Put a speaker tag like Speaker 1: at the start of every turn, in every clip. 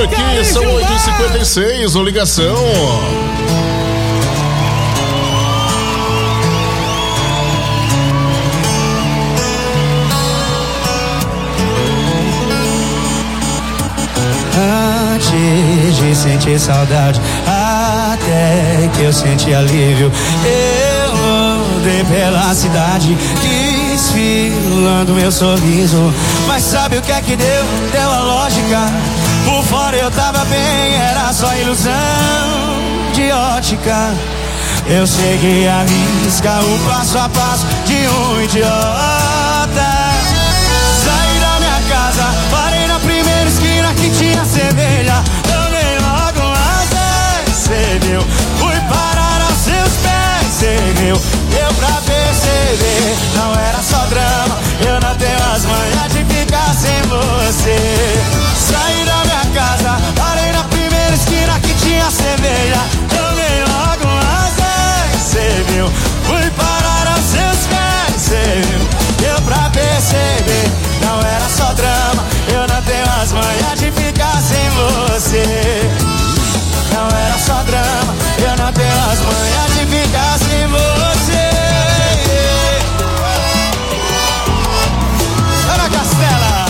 Speaker 1: aqui, são 8h56, o Ligação.
Speaker 2: Antes de sentir saudade, até que eu senti alívio, eu andei pela cidade, desfilando meu sorriso. Mas sabe o que é que deu? Deu a lógica. Por fora eu tava bem, era só ilusão de ótica. Eu segui a risca, o passo a passo de um idiota. Saí da minha casa, parei na primeira esquina que tinha cerveja. Tomei logo umas 10, cê viu? Fui parar aos seus pés, cê viu? Deu pra perceber, não era só drama. Eu não tenho as manhas de ficar sem você. Saí da minha casa, parei na primeira esquina que tinha cerveja. Tomei logo umas 10, cê viu? Fui parar aos seus pés, cê viu? Deu pra perceber, não era só drama. Eu não tenho as manhas de ficar sem você. Não era só drama, eu não tenho as manhas de ficar sem você. Ana Castela.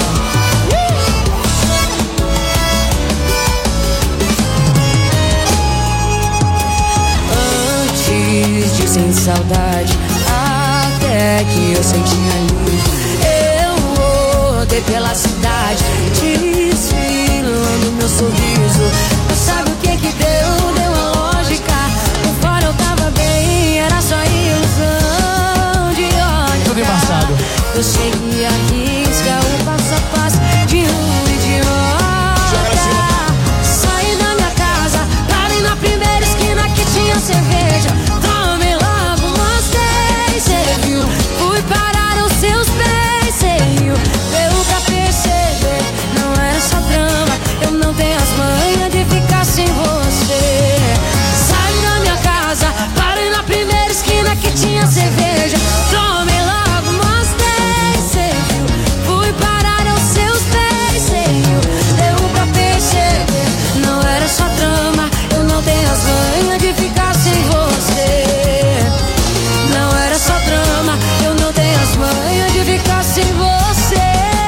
Speaker 3: Antes de sentir saudade, até que eu senti alívio, eu rodei pela cidade, desfilando meu sorriso. Mas sabe o que que deu? Deu a lógica. Por fora eu tava bem, era só ilusão de ótica.
Speaker 2: Tudo embaçado.
Speaker 3: Eu segui a risca, o passo a passo de um idiota. Saí da minha casa, parei na primeira esquina que tinha cerveja. Tomei logo umas 10, cê viu? Fui parar aos seus pés, cê viu? Deu pra perceber, não era só drama. Eu não tenho as manhas de ficar sem você. Saí da minha casa, parei na primeira esquina que tinha cerveja. Tomei logo umas 10, cê viu? Fui parar aos seus pés, cê viu? Deu pra perceber, não era só drama. Eu não tenho as manhas de ficar sem você. Não era só drama, eu não tenho as manhas de ficar sem você.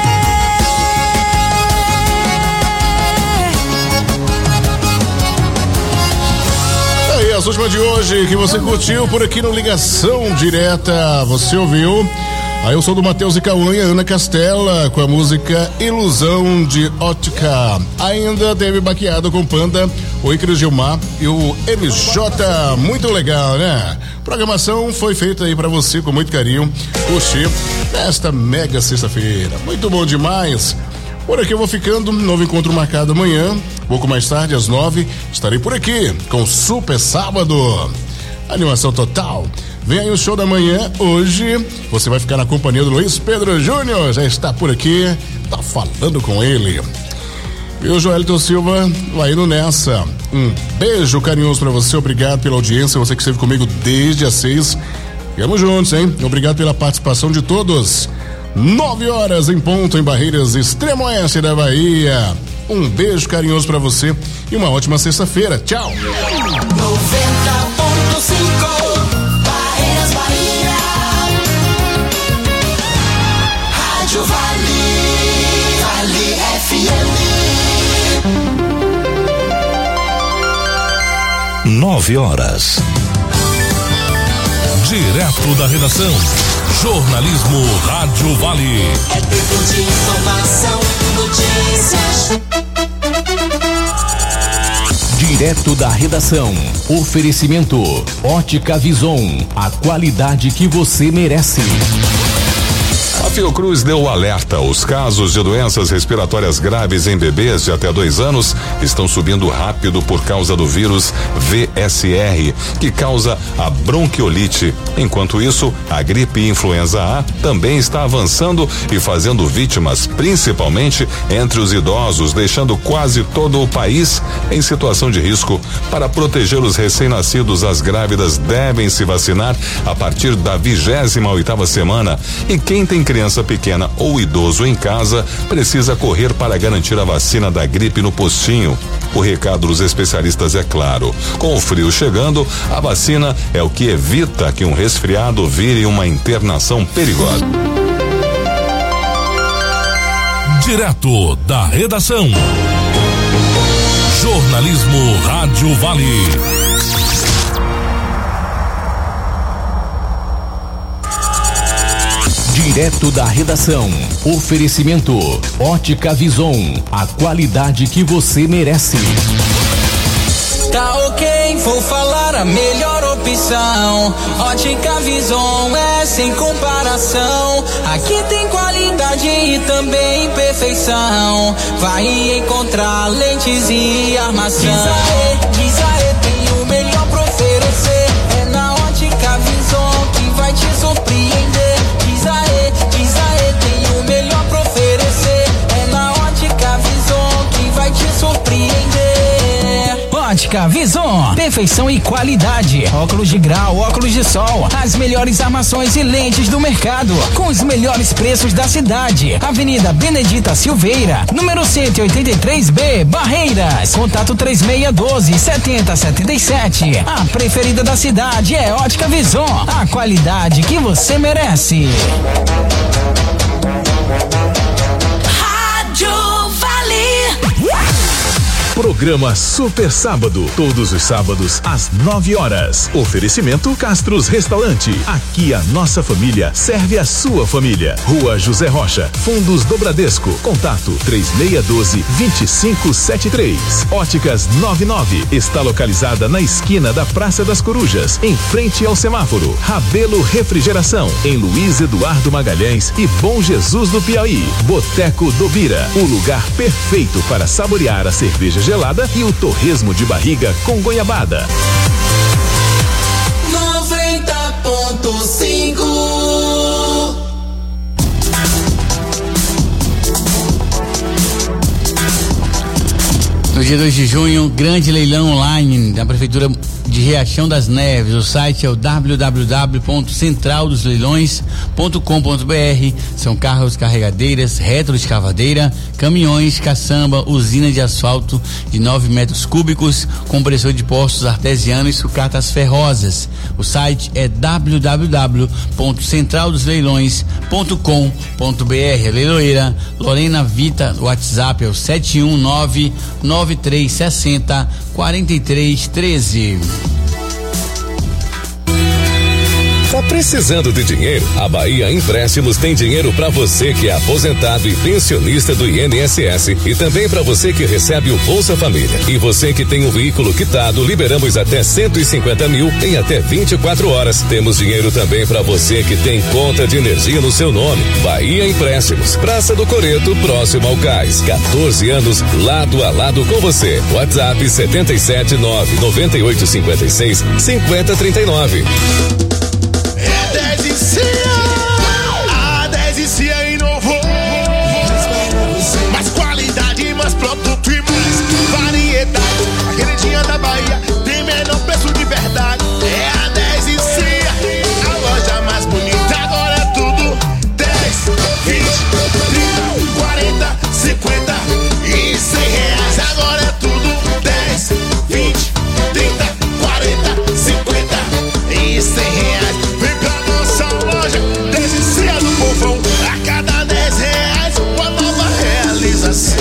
Speaker 1: Aí, as últimas de hoje que você curtiu por aqui no Ligação Direta, você ouviu? Aí eu sou do Matheus e Cauã, Ana Castela, com a música Ilusão de Ótica. Ainda teve baqueado com Panda, o Icris Gilmar e o MJ. Muito legal, né? Programação foi feita aí pra você com muito carinho, curtir nesta mega sexta-feira. Muito bom demais. Por aqui eu vou ficando, novo encontro marcado amanhã, pouco mais tarde, às 9, estarei por aqui com Super Sábado. Animação total. Vem aí o show da manhã, hoje você vai ficar na companhia do Luiz Pedro Júnior, já está por aqui, tá falando com ele. E o Joelito Silva vai indo nessa. Um beijo carinhoso pra você, obrigado pela audiência, você que esteve comigo desde as 6. Vamos juntos, hein? Obrigado pela participação de todos. 9 horas em ponto em Barreiras, extremo oeste da Bahia. Um beijo carinhoso pra você e uma ótima sexta-feira. Tchau.
Speaker 4: 90.5 Barreiras, Bahia. Rádio Vale FM.
Speaker 5: 9 horas. Direto da redação. Jornalismo Rádio Vale.
Speaker 4: É tempo de informação, notícias.
Speaker 6: Direto da redação. Oferecimento Ótica Vison, a qualidade que você merece.
Speaker 7: A Fiocruz deu o alerta. Os casos de doenças respiratórias graves em bebês de até 2 anos estão subindo rápido por causa do vírus VSR, que causa a bronquiolite. Enquanto isso, a gripe influenza A também está avançando e fazendo vítimas, principalmente entre os idosos, deixando quase todo o país em situação de risco. Para proteger os recém-nascidos, as grávidas devem se vacinar a partir da 28ª semana. E quem tem criança criança pequena ou idoso em casa, precisa correr para garantir a vacina da gripe no postinho. O recado dos especialistas é claro: com o frio chegando, a vacina é o que evita que um resfriado vire uma internação perigosa.
Speaker 5: Direto da redação. Jornalismo Rádio Vale.
Speaker 6: Direto da redação. Oferecimento Ótica Vison, a qualidade que você merece.
Speaker 2: Tá ok, vou falar a melhor opção. Ótica Vison é sem comparação. Aqui tem qualidade e também perfeição. Vai encontrar lentes e armação. Diz aê, tem o melhor pra oferecer. É na Ótica Vison que vai te surpreender. Diz aê, tem o melhor pra oferecer. É na Ótica Vison que vai te surpreender. Ótica Vison, perfeição e qualidade. Óculos de grau, óculos de sol, as melhores armações e lentes do mercado, com os melhores preços da cidade. Avenida Benedita Silveira, número 183B, Barreiras. Contato 3612-7077. A preferida da cidade é Ótica Vison, a qualidade que você merece.
Speaker 8: Programa Super Sábado, todos os sábados às 9 horas. Oferecimento Castros Restaurante. Aqui a nossa família serve a sua família. Rua José Rocha, Fundos do Bradesco. Contato 3612-2573. Óticas 99 está localizada na esquina da Praça das Corujas, em frente ao semáforo. Rabelo Refrigeração, em Luiz Eduardo Magalhães e Bom Jesus do Piauí. Boteco do Bira, o lugar perfeito para saborear a cerveja gelada e o torresmo de barriga com goiabada.
Speaker 4: 90.5.
Speaker 2: No dia 2 de junho, grande leilão online da Prefeitura de Riachão das Neves. O site é o www.centraldosleilões.com.br. São carros, carregadeiras, retroescavadeira, caminhões, caçamba, usina de asfalto de 9 metros cúbicos, compressor de poços artesianos e sucatas ferrosas. O site é www.centraldosleilões.com.br. A leiloeira Lorena Vita, o WhatsApp é o 71993604313.
Speaker 9: Tá precisando de dinheiro? A Bahia Empréstimos tem dinheiro para você que é aposentado e pensionista do INSS e também para você que recebe o Bolsa Família. E você que tem um veículo quitado, liberamos até 150 mil em até 24 horas. Temos dinheiro também para você que tem conta de energia no seu nome. Bahia Empréstimos, Praça do Coreto, próximo ao Cais. 14 anos lado a lado com você. WhatsApp 779-9856-5039.
Speaker 10: A 10 Cia inovou. Mais qualidade, mais produto e mais variedade. A queridinha da Bahia tem menor preço de verdade. É a 10 Cia, a loja mais bonita. Agora é tudo 10, 20, 30, 40, 50 e 100 reais. Agora é tudo 10, 20, 30, 40, 50 e 100 reais. Vem pra nossa loja, 10 Cia do povão. A cada 10 reais, uma nova realização.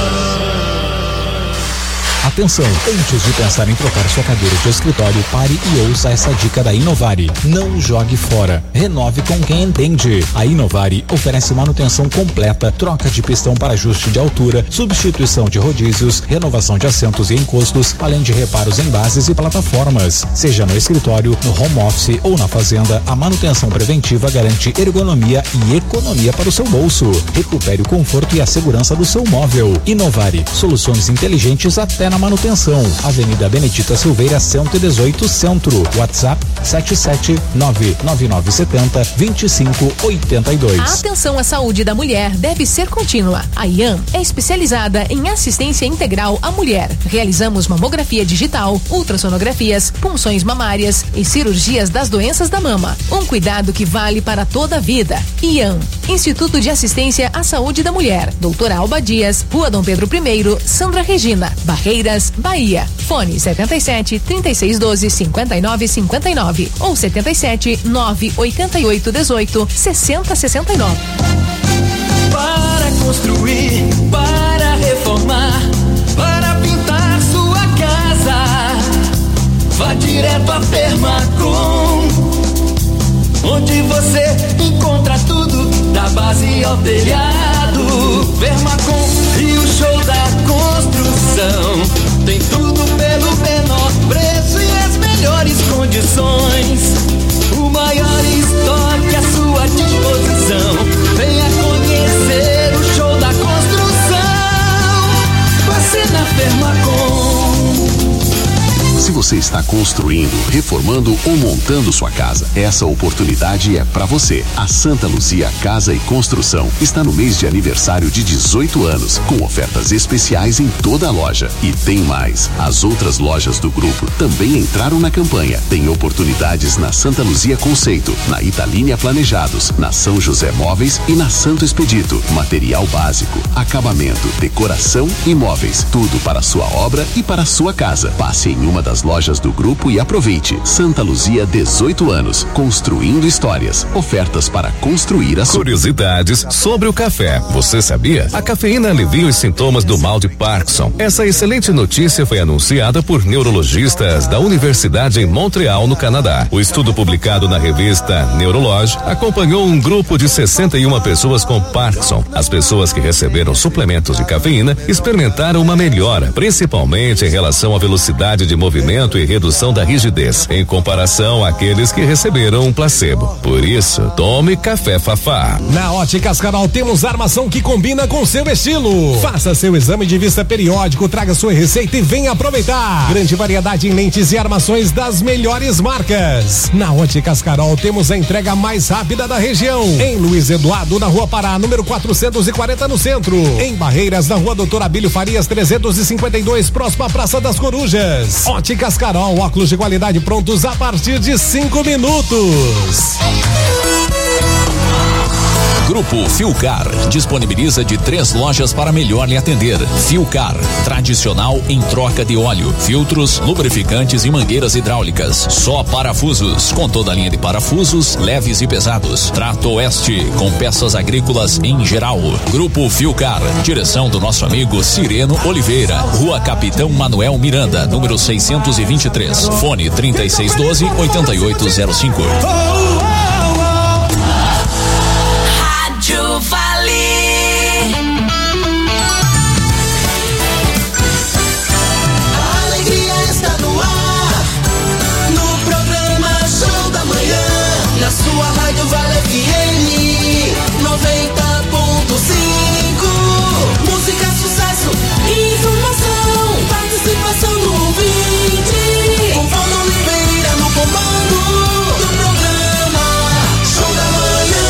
Speaker 11: Atenção, antes de pensar em trocar sua cadeira de escritório, pare e ouça essa dica da Inovari. Não jogue fora. Renove com quem entende. A Inovari oferece manutenção completa, troca de pistão para ajuste de altura, substituição de rodízios, renovação de assentos e encostos, além de reparos em bases e plataformas. Seja no escritório, no home office ou na fazenda, a manutenção preventiva garante ergonomia e economia para o seu bolso. Recupere o conforto e a segurança do seu móvel. Inovari, soluções inteligentes até na manutenção. Avenida Benedita Silveira, 118 Centro. WhatsApp 779-9970-2582.
Speaker 12: A atenção à saúde da mulher deve ser contínua. A IAM é especializada em assistência integral à mulher. Realizamos mamografia digital, ultrassonografias, punções mamárias e cirurgias das doenças da mama. Um cuidado que vale para toda a vida. IAM. Instituto de Assistência à Saúde da Mulher, Doutora Alba Dias, Rua Dom Pedro I, Sandra Regina, Barreiras, Bahia. Fone 77 3612 5959 ou 77 988 18 6069.
Speaker 2: Para construir, para reformar, para pintar sua casa, vá direto a Fermacom, onde você encontra tudo, da base ao telhado. Fermacom e o show da construção, tem tudo pelo menor preço e as melhores condições. O maior estoque à sua disposição. Venha conhecer o show da construção. Você na Fermacom.
Speaker 13: Se você está construindo, reformando ou montando sua casa, essa oportunidade é para você. A Santa Luzia Casa e Construção está no mês de aniversário de 18 anos, com ofertas especiais em toda a loja. E tem mais, as outras lojas do grupo também entraram na campanha. Tem oportunidades na Santa Luzia Conceito, na Italínia Planejados, na São José Móveis e na Santo Expedito. Material básico, acabamento, decoração e móveis, tudo para a sua obra e para a sua casa. Passe em uma das lojas do grupo e aproveite. Santa Luzia, 18 anos, construindo histórias. Ofertas para construir a sua.
Speaker 9: Curiosidades sobre o café. Você sabia? A cafeína alivia os sintomas do mal de Parkinson. Essa excelente notícia foi anunciada por neurologistas da Universidade em Montreal, no Canadá. O estudo publicado na revista Neurology acompanhou um grupo de 61 pessoas com Parkinson. As pessoas que receberam suplementos de cafeína experimentaram uma melhora, principalmente em relação à velocidade de movimento e redução da rigidez, em comparação àqueles que receberam um placebo. Por isso, tome café Fafá.
Speaker 14: Na Óticas Carol temos armação que combina com seu estilo. Faça seu exame de vista periódico, traga sua receita e venha aproveitar. Grande variedade em lentes e armações das melhores marcas. Na Óticas Carol temos a entrega mais rápida da região. Em Luiz Eduardo, na Rua Pará, número 440, no centro. Em Barreiras, na Rua Doutor Abílio Farias, 352, próximo à Praça das Corujas. Óticas Carol, óculos de qualidade prontos a partir de 5 minutos.
Speaker 6: Grupo Filcar disponibiliza de 3 lojas para melhor lhe atender. Filcar, tradicional em troca de óleo, filtros, lubrificantes e mangueiras hidráulicas. Só parafusos, com toda a linha de parafusos, leves e pesados. Trato Oeste, com peças agrícolas em geral. Grupo Filcar, direção do nosso amigo Cireno Oliveira, Rua Capitão Manuel Miranda, número 623. Fone 3612-8805.
Speaker 4: Rádio Vale. A alegria está no ar, no programa Show da Manhã, na sua Rádio Vale FM 90.5. Música, sucesso, informação, participação do ouvinte, com Paulo Oliveira no comando do programa Show da Manhã.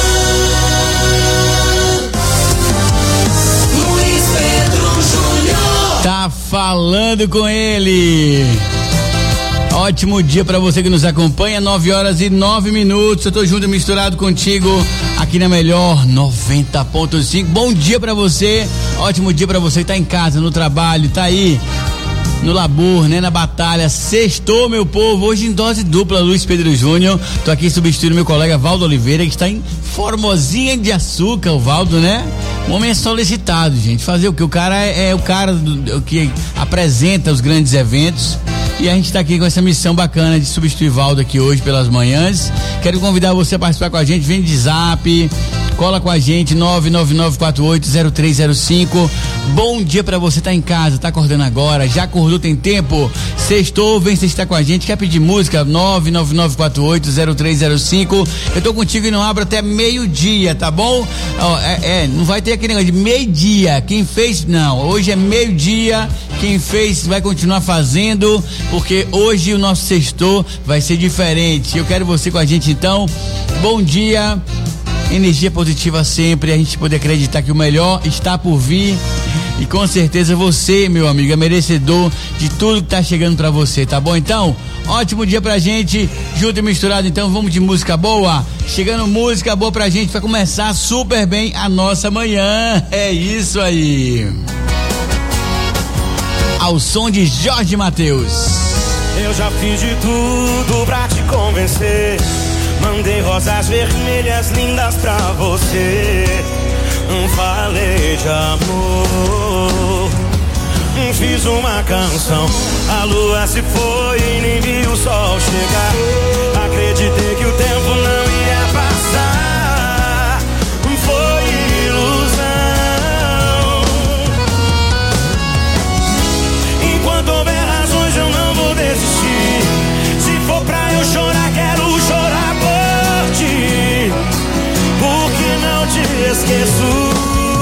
Speaker 15: Tá falando com ele. Ótimo dia pra você que nos acompanha, 9h09. Eu tô junto e misturado contigo aqui na melhor 90.5. Bom dia pra você. Ótimo dia pra você que tá em casa, no trabalho, tá aí no labor, né, na batalha. Sextou, meu povo, hoje em dose dupla, Luiz Pedro Júnior. Tô aqui substituindo meu colega Valdo Oliveira, que está em Formosinha de Açúcar, o Valdo, né? Um homem solicitado, gente. Fazer o que? O cara é o cara que apresenta os grandes eventos. E a gente tá aqui com essa missão bacana de substituir Valdo aqui hoje pelas manhãs. Quero convidar você a participar com a gente, vem de zap, cola com a gente, 999480305. Bom dia pra você, tá em casa, tá acordando agora, já acordou, tem tempo, sextou, vem sextar com a gente, quer pedir música, 999480305. Eu tô contigo e não abro até meio-dia, tá bom? Ó, não vai ter aquele negócio de meio-dia, quem fez, não, hoje é meio-dia, quem fez vai continuar fazendo, porque hoje o nosso sextou vai ser diferente. Eu quero você com a gente então, bom dia, energia positiva sempre, a gente poder acreditar que o melhor está por vir. E com certeza você, meu amigo, é merecedor de tudo que tá chegando pra você, tá bom? Então, Ótimo dia pra gente, junto e misturado. Então vamos de música boa. Chegando música boa pra gente, pra começar super bem a nossa manhã. É isso aí. Ao som de Jorge Mateus.
Speaker 16: Eu já fiz de tudo pra te convencer. Mandei rosas vermelhas lindas pra você. Falei de amor. Fiz uma canção. A lua se foi e nem vi o sol chegar. Acreditei que o tempo não ia passar. Foi ilusão. Enquanto houver razões eu não vou desistir. Se for pra eu chorar, quero chorar por ti. Porque não te esqueço.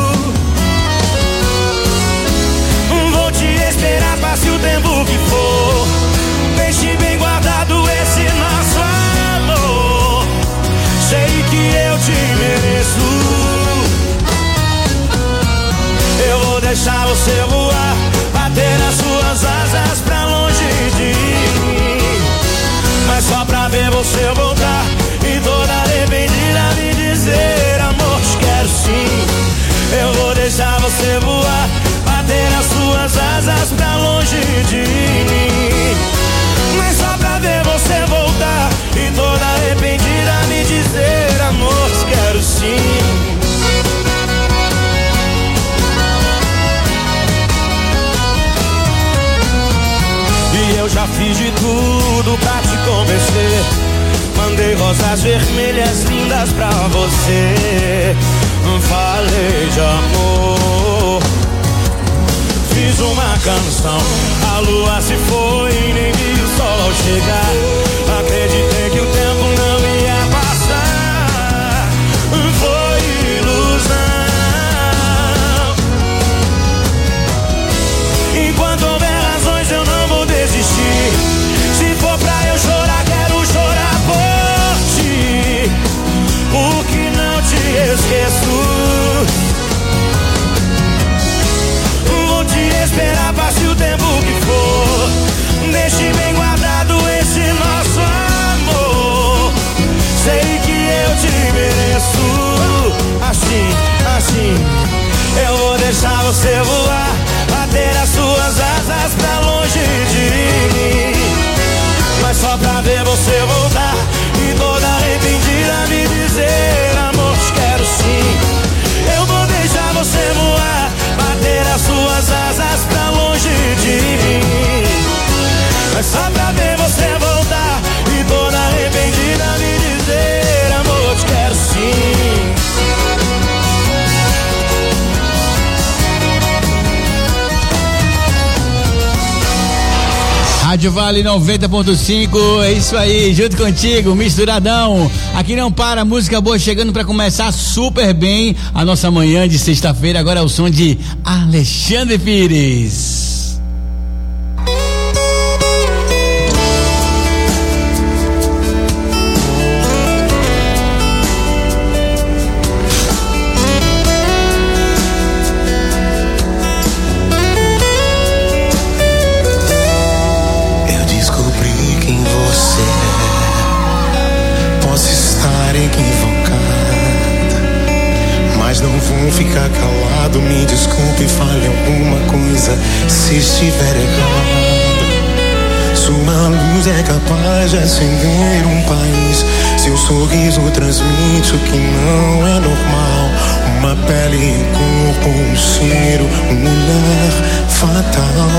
Speaker 16: Vou te esperar, passe o tempo que for. Deixe bem guardado esse nosso amor. Sei que eu te mereço. Eu vou deixar você voar, bater nas suas asas pra longe de mim. Mas só pra ver você voltar e toda arrependida me dizer: amor, te quero sim. Eu vou deixar você voar, bater nas suas asas pra longe de mim. Mas só pra ver você voltar e toda arrependida me dizer: amor, te quero sim. E eu já fiz de tudo pra te convencer. Mandei rosas vermelhas lindas pra você. Falei de amor. Fiz uma canção. A lua se foi e nem vi o sol chegar. Acreditei que o tempo não ia passar. Foi ilusão. Enquanto houver razões eu não vou desistir. Se for pra eu chorar, quero chorar por ti. Porque não te esqueço. Vou te esperar, passe o tempo que for. Deixe bem guardado esse nosso amor. Sei que eu te mereço. Assim, assim. Eu vou deixar você voar, bater as suas asas pra longe de mim. Mas só pra ver você voltar e toda arrependida me dizer: amor, te quero sim. Eu vou deixar você voar, bater as suas asas pra longe de mim. Mas só pra ver você voltar e toda arrependida me dizer: amor, te quero sim.
Speaker 15: Rádio Vale 90.5, é isso aí, junto contigo, misturadão. Aqui não para, música boa chegando pra começar super bem a nossa manhã de sexta-feira. Agora é o som de Alexandre Pires.
Speaker 16: Ficar calado, me desculpe, fale alguma coisa se estiver errado. Sua luz é capaz de acender um país. Seu sorriso transmite o que não é normal. Uma pele, um corpo, um cheiro, um olhar fatal.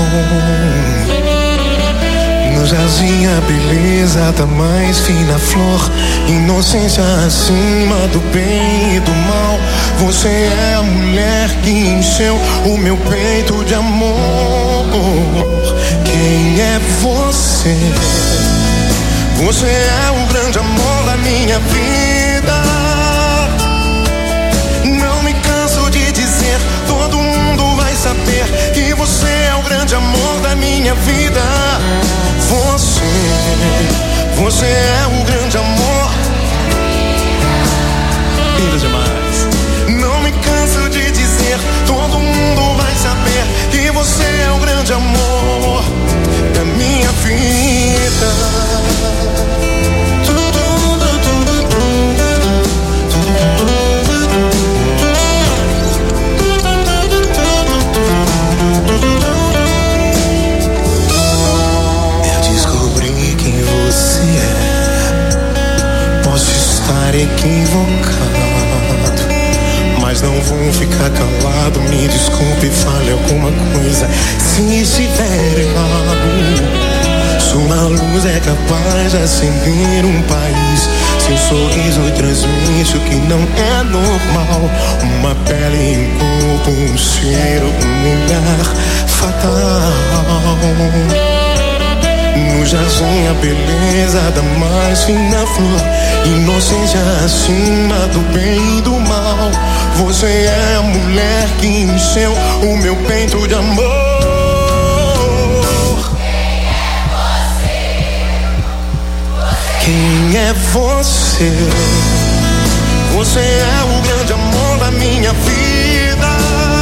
Speaker 16: No jardim a beleza da mais fina flor. Inocência acima do bem e do mal. Você é a mulher que encheu o meu peito de amor. Quem é você? Você é o grande amor da minha vida. Não me canso de dizer, todo mundo vai saber que você é o grande amor da minha vida. Você é um grande amor. Lindo demais. Não me canso de dizer, todo mundo vai saber que você é o grande amor da minha vida.
Speaker 17: não vou ficar calado. Me desculpe, fale alguma coisa se estiver errado. Sua luz é capaz de acender um país. Seu sorriso transmite o que não é normal. Uma pele em corpo, um cheiro, um olhar fatal. No jardim a beleza da mais fina flor, inocência acima do bem e do mal. Você é a mulher que encheu o meu peito de amor. Quem é você? Você é o grande amor da minha vida.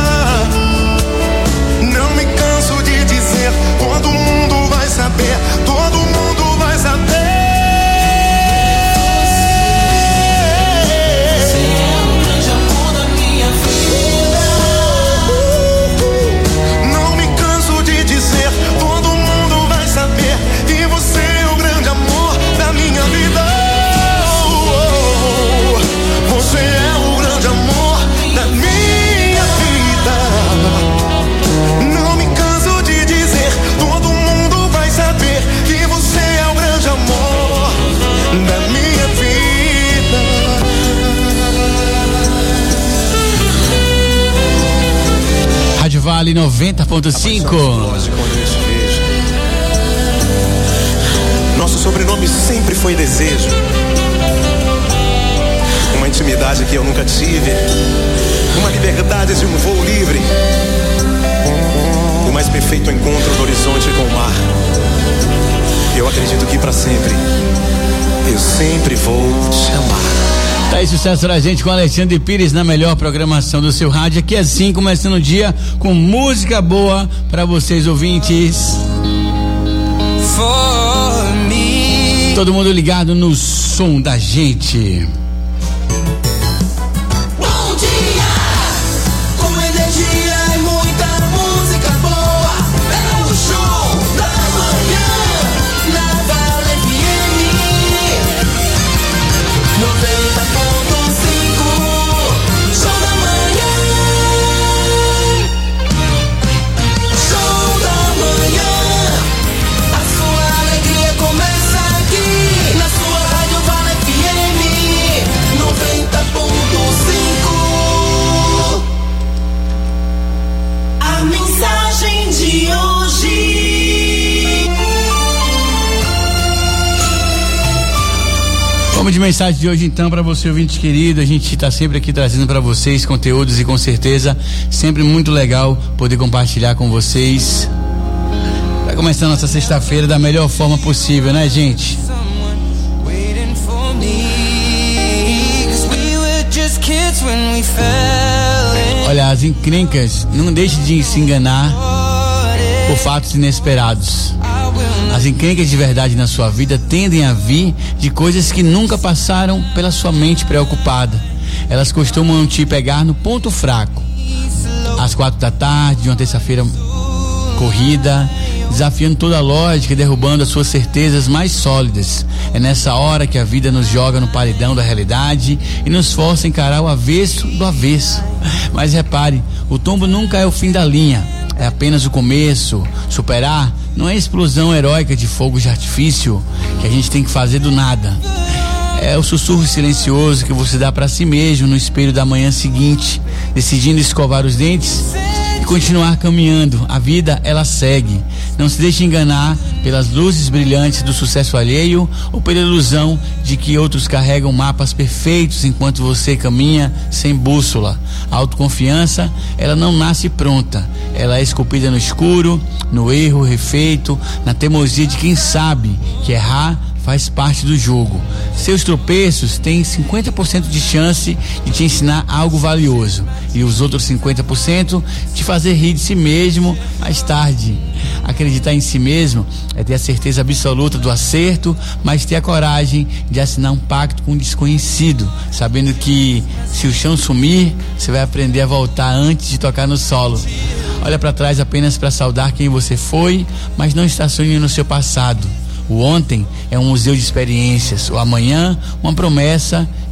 Speaker 17: Não me canso de dizer, todo mundo vai saber, todo mundo vai saber. Você é o grande amor da minha vida. Não me canso de dizer, todo mundo vai saber que você é o grande amor da minha vida. Você é o grande amor da minha vida. Não me canso de dizer, todo mundo vai saber que você é o grande amor da minha vida.
Speaker 15: Rádio Vale 90.5.
Speaker 17: Nosso sobrenome sempre foi desejo. Uma intimidade que eu nunca tive. Uma liberdade de um voo livre. O mais perfeito encontro do horizonte com o mar. Eu acredito que pra sempre eu sempre vou te amar.
Speaker 15: Tá aí sucesso pra gente com Alexandre Pires na melhor programação do seu rádio. Aqui assim, começando o dia com música boa pra vocês ouvintes. Todo mundo ligado no som da gente.
Speaker 4: Bom dia, com energia e muita música boa. É o show da manhã na Vale FM 90.5. Show da manhã. Show da manhã. A sua alegria começa aqui na sua Rádio Vale FM 90.5. A mensagem de hoje.
Speaker 15: Vamos de mensagem de hoje então para você, ouvinte querido. A gente está sempre aqui trazendo para vocês conteúdos e com certeza sempre muito legal poder compartilhar com vocês. Vai começar nossa sexta-feira da melhor forma possível, né, gente? Olha, as encrencas, não deixe de se enganar por fatos inesperados. As encrencas de verdade na sua vida tendem a vir de coisas que nunca passaram pela sua mente preocupada. Elas costumam te pegar no ponto fraco. Às 4 da tarde de uma terça-feira corrida, desafiando toda a lógica e derrubando as suas certezas mais sólidas. É nessa hora que a vida nos joga no paredão da realidade e nos força a encarar o avesso do avesso. Mas repare, o tombo nunca é o fim da linha, é apenas o começo. Superar não é explosão heróica de fogo de artifício que a gente tem que fazer do nada. É o sussurro silencioso que você dá para si mesmo no espelho da manhã seguinte, decidindo escovar os dentes e continuar caminhando. A vida, ela segue. Não se deixe enganar pelas luzes brilhantes do sucesso alheio ou pela ilusão de que outros carregam mapas perfeitos enquanto você caminha sem bússola. A autoconfiança, ela não nasce pronta. Ela é esculpida no escuro, no erro refeito, na teimosia de quem sabe que errar faz parte do jogo. Seus tropeços têm 50% de chance de te ensinar algo valioso e os outros 50% de fazer rir de si mesmo mais tarde. Acreditar em si mesmo é ter a certeza absoluta do acerto, mas ter a coragem de assinar um pacto com o desconhecido, sabendo que se o chão sumir, você vai aprender a voltar antes de tocar no solo. Olha para trás apenas para saudar quem você foi, mas não estacione no seu passado. O ontem é um museu de experiências, o amanhã uma promessa que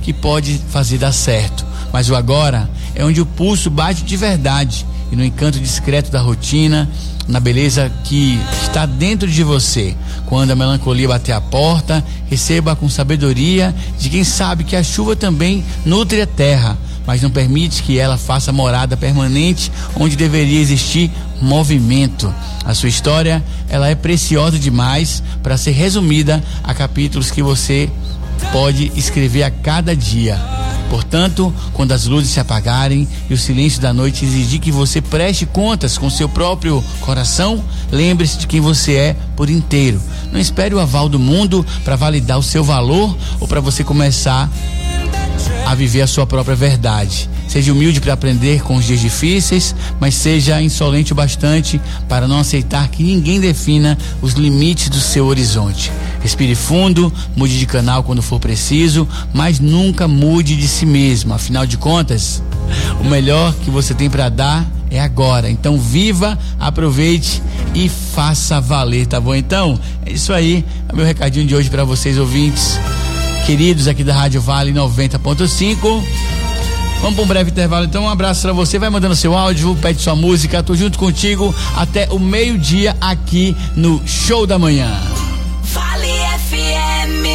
Speaker 15: que pode fazer dar certo. Mas o agora é onde o pulso bate de verdade e no encanto discreto da rotina, na beleza que está dentro de você. Quando a melancolia bater a porta, receba com sabedoria de quem sabe que a chuva também nutre a terra, mas não permite que ela faça morada permanente onde deveria existir movimento. A sua história, ela é preciosa demais para ser resumida a capítulos que você pode escrever a cada dia. Portanto, quando as luzes se apagarem e o silêncio da noite exigir que você preste contas com seu próprio coração, lembre-se de quem você é por inteiro. Não espere o aval do mundo para validar o seu valor ou para você começar a viver a sua própria verdade. Seja humilde para aprender com os dias difíceis, mas seja insolente o bastante para não aceitar que ninguém defina os limites do seu horizonte. Respire fundo, mude de canal quando for preciso, mas nunca mude de si mesmo. Afinal de contas, o melhor que você tem para dar é agora. Então viva, aproveite e faça valer, tá bom? Então, é isso aí, é o meu recadinho de hoje para vocês, ouvintes queridos aqui da Rádio Vale 90.5. Vamos para um breve intervalo, então um abraço para você, vai mandando seu áudio, pede sua música, tô junto contigo até o meio-dia aqui no Show da Manhã.
Speaker 18: Vale FM.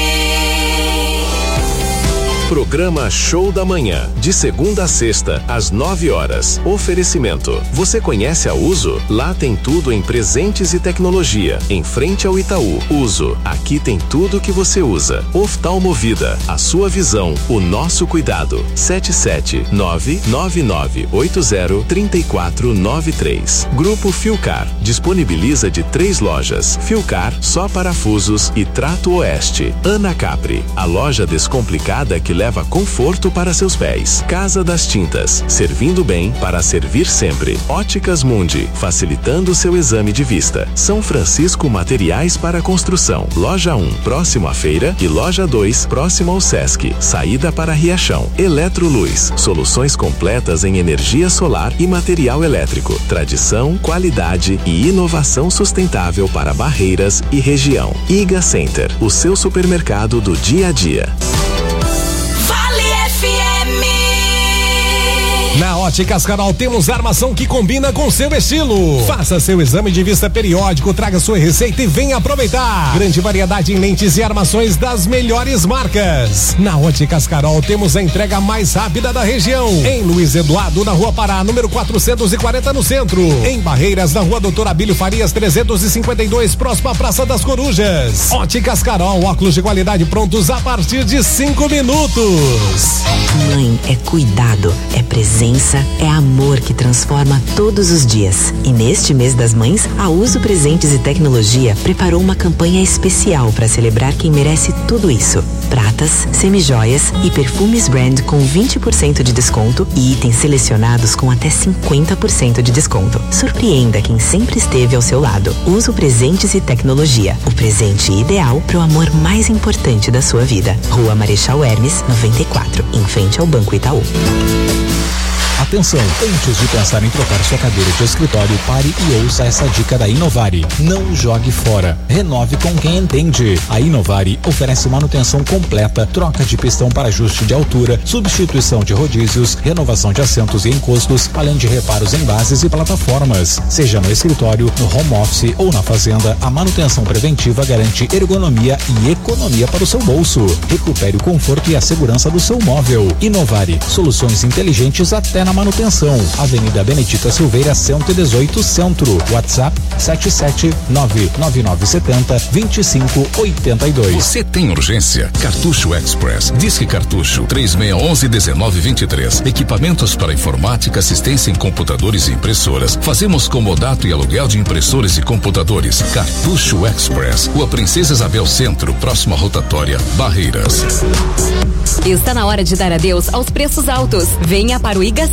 Speaker 8: Programa Show da Manhã, de segunda a sexta, às 9 horas. Oferecimento. Você conhece a Uso? Lá tem tudo em presentes e tecnologia. Em frente ao Itaú. Uso. Aqui tem tudo que você usa. Oftalmovida. A sua visão, o nosso cuidado. 77999803493. Grupo Filcar. Disponibiliza de 3 lojas. Filcar, só parafusos e Trato Oeste. Ana Capri. A loja descomplicada que leva conforto para seus pés. Casa das Tintas, servindo bem para servir sempre. Óticas Mundi, facilitando seu exame de vista. São Francisco Materiais para Construção. Loja 1, próximo à feira, e Loja 2, próximo ao Sesc. Saída para Riachão. Eletroluz, soluções completas em energia solar e material elétrico. Tradição, qualidade e inovação sustentável para Barreiras e região. Iga Center, o seu supermercado do dia a dia.
Speaker 14: Na Óticas Carol temos armação que combina com seu estilo. Faça seu exame de vista periódico, traga sua receita e venha aproveitar. Grande variedade em lentes e armações das melhores marcas. Na Óticas Carol temos a entrega mais rápida da região. Em Luiz Eduardo, na Rua Pará, número 440 no centro. Em Barreiras, na Rua Doutor Abílio Farias 352, próximo à Praça das Corujas. Óticas Carol, óculos de qualidade prontos a partir de 5 minutos.
Speaker 19: Mãe é cuidado, é presença, é amor que transforma todos os dias. E neste mês das mães, a Uso Presentes e Tecnologia preparou uma campanha especial para celebrar quem merece tudo isso. Pratas, semijoias e perfumes brand com 20% de desconto e itens selecionados com até 50% de desconto. Surpreenda quem sempre esteve ao seu lado. Uso Presentes e Tecnologia, o presente ideal para o amor mais importante da sua vida. Rua Marechal Hermes, 94, em frente ao Banco Itaú.
Speaker 11: Atenção, antes de pensar em trocar sua cadeira de escritório, pare e ouça essa dica da Inovari. Não jogue fora, renove com quem entende. A Inovari oferece manutenção completa, troca de pistão para ajuste de altura, substituição de rodízios, renovação de assentos e encostos, além de reparos em bases e plataformas. Seja no escritório, no home office ou na fazenda, a manutenção preventiva garante ergonomia e economia para o seu bolso. Recupere o conforto e a segurança do seu móvel. Inovari, soluções inteligentes até na manutenção. Avenida Benedita Silveira, 118 Centro. WhatsApp 77999702582.
Speaker 5: Você tem urgência? Cartucho Express. Disque Cartucho 3611-1923. Equipamentos para informática, assistência em computadores e impressoras. Fazemos comodato e aluguel de impressores e computadores. Cartucho Express. Rua Princesa Isabel Centro, próxima rotatória, Barreiras.
Speaker 20: Está na hora de dar adeus aos preços altos. Venha para o Iga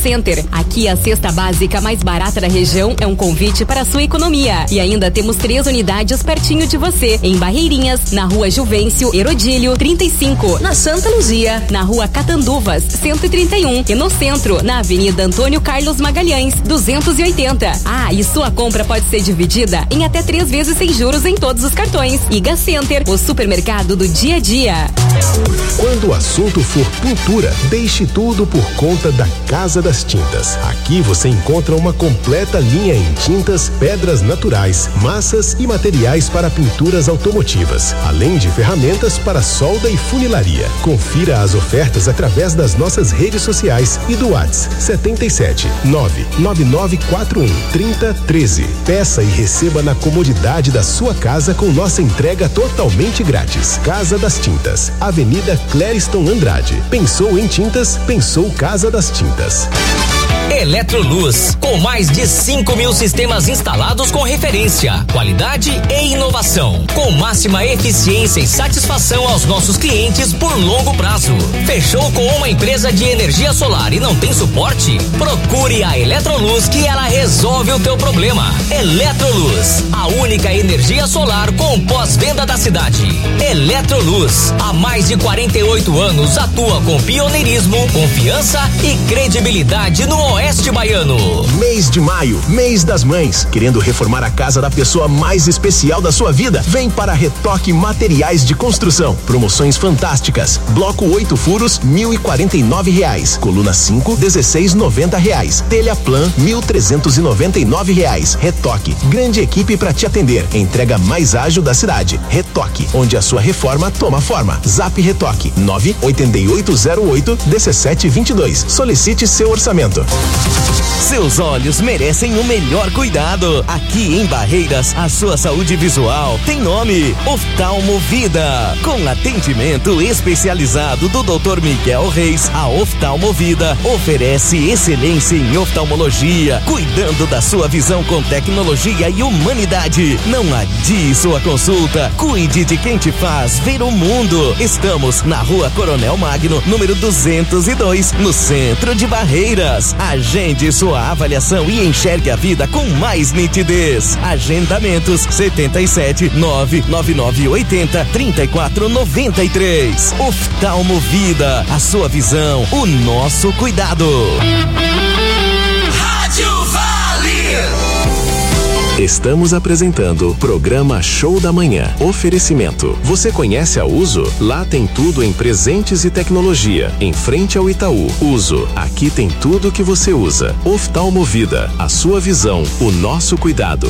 Speaker 20: Center. Aqui a cesta básica mais barata da região é um convite para a sua economia. E ainda temos 3 unidades pertinho de você, em Barreirinhas, na Rua Juvencio Herodílio 35, na Santa Luzia, na Rua Catanduvas 131 e no centro, na Avenida Antônio Carlos Magalhães 280. E sua compra pode ser dividida em até 3 vezes sem juros em todos os cartões. Iga Center, o supermercado do dia a dia.
Speaker 21: Quando o assunto for pintura, deixe tudo por conta da Casa das Tintas. Aqui você encontra uma completa linha em tintas, pedras naturais, massas e materiais para pinturas automotivas, além de ferramentas para solda e funilaria. Confira as ofertas através das nossas redes sociais e do WhatsApp 77 99941 3013. Peça e receba na comodidade da sua casa com nossa entrega totalmente grátis. Casa das Tintas, Avenida Clériston Andrade. Pensou em tintas? Pensou Casa das Tintas.
Speaker 22: Eletroluz, com mais de 5.000 sistemas instalados com referência, qualidade e inovação, com máxima eficiência e satisfação aos nossos clientes por longo prazo. Fechou com uma empresa de energia solar e não tem suporte? Procure a Eletroluz que ela resolve o teu problema. Eletroluz, a única energia solar com pós-venda da cidade. Eletroluz, há mais de 48 anos atua com pioneirismo, confiança e credibilidade no Oeste Baiano.
Speaker 21: Mês de maio, mês das mães. Querendo reformar a casa da pessoa mais especial da sua vida? Vem para Retoque Materiais de Construção. Promoções fantásticas. Bloco 8 furos, R$1.049. Coluna 5, R$16,90. Telha Plan, R$1.399. Retoque, grande equipe para te atender. Entrega mais ágil da cidade. Retoque, onde a sua reforma toma forma. Zap Retoque, 98808-1722. Solicite seu orçamento.
Speaker 23: Seus olhos merecem o melhor cuidado. Aqui em Barreiras, a sua saúde visual tem nome: Oftalmovida. Com atendimento especializado do Dr. Miguel Reis, a Oftalmovida oferece excelência em oftalmologia, cuidando da sua visão com tecnologia e humanidade. Não adie sua consulta. Cuide de quem te faz ver o mundo. Estamos na Rua Coronel Magno, número 202, no centro de Barreiras. Agende sua avaliação e enxergue a vida com mais nitidez. Agendamentos 77 99980 3493. Oftalmovida, a sua visão, o nosso cuidado.
Speaker 4: Rádio Vale.
Speaker 21: Estamos apresentando programa Show da Manhã. Oferecimento. Você conhece a Uso? Lá tem tudo em presentes e tecnologia. Em frente ao Itaú. Uso. Aqui tem tudo que você usa. Oftalmovida. A sua visão. O nosso cuidado.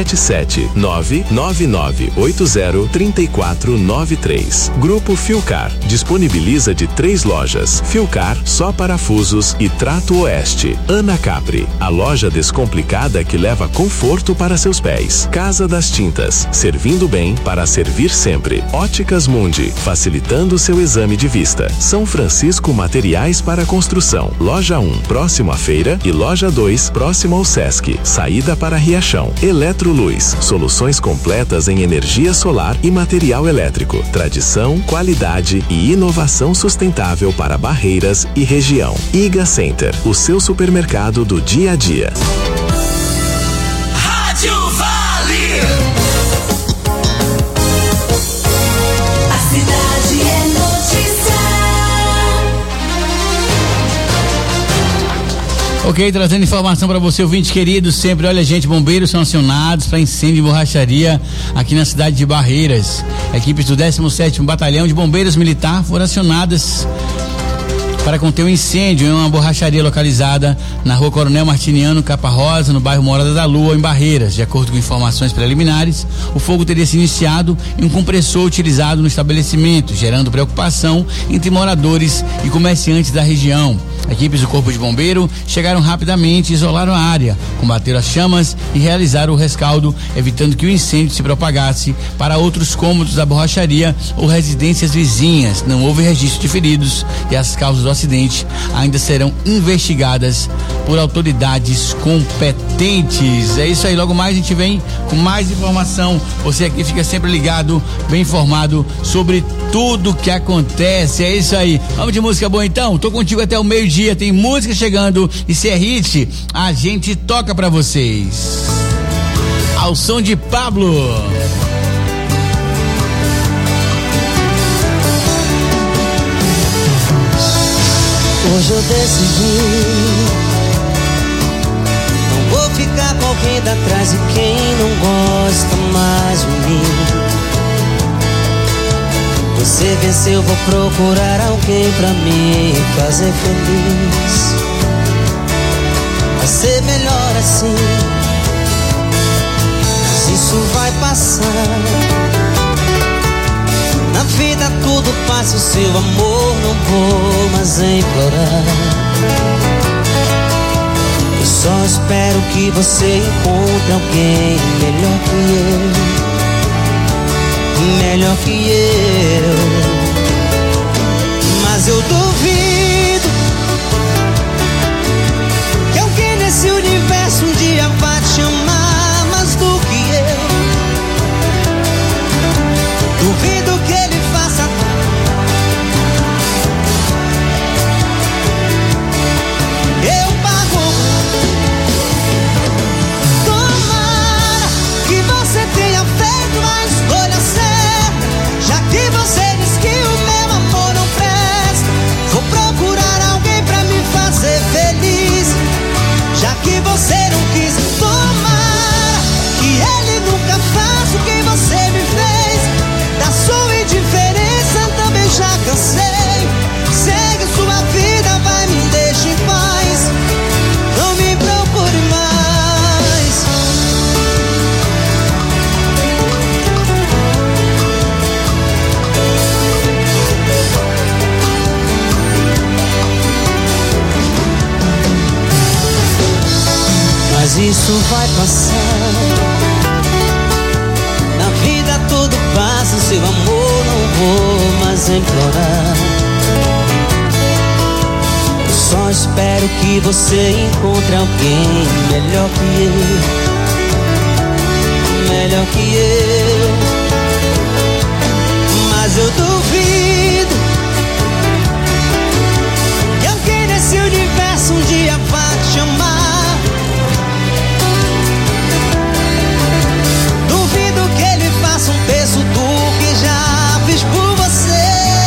Speaker 21: 77999803493. Grupo Filcar. Disponibiliza de 3 lojas. Filcar, só parafusos e Trato Oeste. Ana Capri. A loja descomplicada que leva conforto para seus pés. Casa das Tintas, servindo bem para servir sempre. Óticas Mundi, facilitando seu exame de vista. São Francisco Materiais para Construção. Loja 1, próximo à feira, e loja 2, próximo ao Sesc. Saída para Riachão. Eletroluz, soluções completas em energia solar e material elétrico. Tradição, qualidade e inovação sustentável para Barreiras e região. Iga Center, o seu supermercado do dia a dia.
Speaker 4: Rádio Vale. A cidade é notícia.
Speaker 15: Ok, trazendo informação para você, ouvinte querido, sempre, olha gente, bombeiros são acionados para incêndio e borracharia aqui na cidade de Barreiras. Equipes do 17º Batalhão de Bombeiros Militar foram acionadas para conter um incêndio em uma borracharia localizada na Rua Coronel Martiniano, Capa Rosa, no bairro Morada da Lua, em Barreiras. De acordo com informações preliminares, o fogo teria se iniciado em um compressor utilizado no estabelecimento, gerando preocupação entre moradores e comerciantes da região. Equipes do Corpo de Bombeiro chegaram rapidamente, isolaram a área, combateram as chamas e realizaram o rescaldo, evitando que o incêndio se propagasse para outros cômodos da borracharia ou residências vizinhas. Não houve registro de feridos e as causas do acidente ainda serão investigadas por autoridades competentes. É isso aí, logo mais a gente vem com mais informação. Você aqui fica sempre ligado, bem informado sobre tudo que acontece. É isso aí. Vamos de música boa então? Tô contigo até o meio-dia, tem música chegando e se é hit, a gente toca pra vocês. Ao som de Pablo.
Speaker 1: Hoje eu decidi, não vou ficar correndo atrás de quem não gosta mais de mim. Você venceu, vou procurar alguém pra me fazer feliz. Vai ser melhor assim, mas isso vai passar. Na vida tudo passa, o seu amor não vou mais implorar. Eu só espero que você encontre alguém melhor que eu. Mas eu duvido que alguém nesse universo um dia vá te amar mais do que eu. Duvido que ele faça. Eu pago. Tomara que você tenha feito a escolha certa, já que você diz que o meu amor não presta. Vou procurar alguém pra me fazer feliz, já que você não quis. Tomara que ele nunca faça o que você me fez. Da sua indiferença também já cansei. Segue sua vida, vai, me deixe em paz. Não me procure mais. Mas isso vai passar. Na vida tudo passa, seu amor não vou mais implorar. Eu só espero que você encontre alguém melhor que eu. Mas eu duvido que alguém nesse universo um dia vá te amar. Duvido que ele faça um terço do que já fiz por você.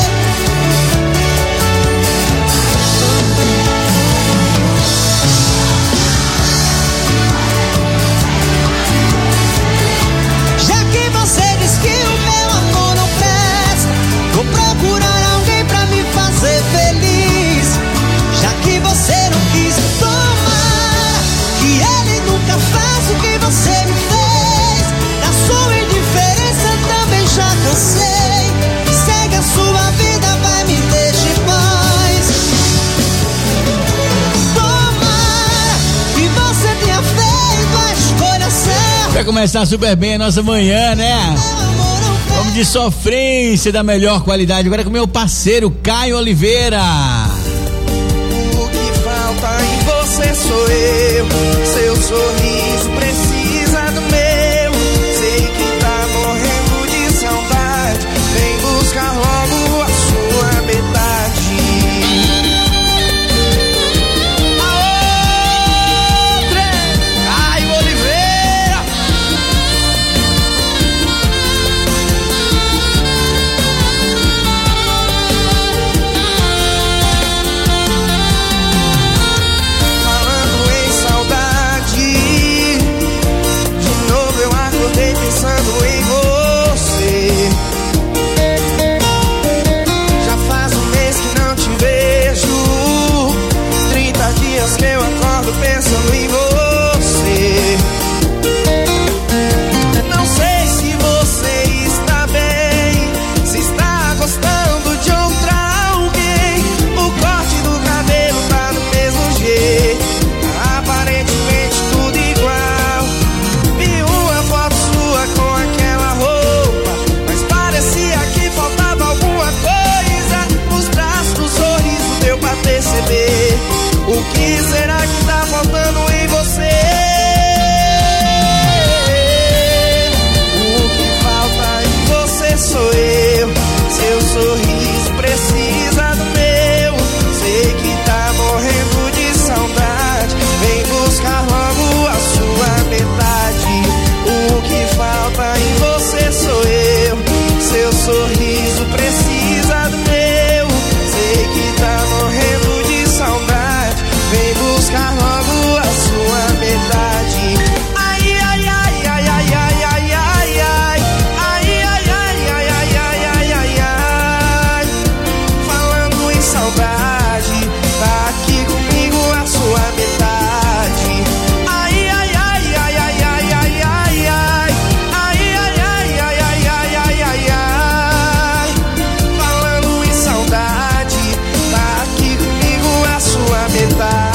Speaker 1: Já que você diz que o meu amor não presta, vou procurar alguém pra me fazer feliz, já que você não quis. Tomara que ele nunca faça o que você me fez. Da sua indiferença também já cansei. Segue a sua vida, vai, me deixe em paz. Tomara que você tenha feito a escolha certa.
Speaker 15: Vai começar super bem a nossa manhã, né? Vamos de sofrência da melhor qualidade. Agora com o meu parceiro Caio Oliveira.
Speaker 16: O que falta em você sou eu. Seu sorriso precisa do meu. Sei que tá morrendo de saudade. Vem buscar logo a sua metade. A outra é Caio Oliveira. Falando em saudade, de novo eu acordei pensando em você. Já faz um mês que não te vejo, 30 dias que eu acordo pensando em você. Não sei se você está bem, se está gostando de outra alguém. O corte do cabelo tá do mesmo jeito, aparentemente tudo igual. Vi uma foto sua com aquela roupa, mas parecia que faltava alguma coisa. Nos traços do sorriso deu pra que será que tá faltando em você? O que falta em você sou eu. Seu sorriso precisa do meu. Sei que tá morrendo de saudade. Vem buscar logo a sua metade. O que falta em você sou eu. Seu sorriso precisa do meu. Sei que tá morrendo de saudade. Vem buscar logo a sua metade. Ai, ai, ai, ai, ai, ai, ai, ai, ai. Ai, ai, ai, ai, ai, ai, ai, ai, ai. Falando em saudade, tá aqui comigo a sua metade. Ai, ai, ai, ai, ai, ai, ai, ai, ai. Ai, ai, ai, ai, ai, ai, ai, ai, ai. Falando em saudade, tá aqui comigo a sua metade.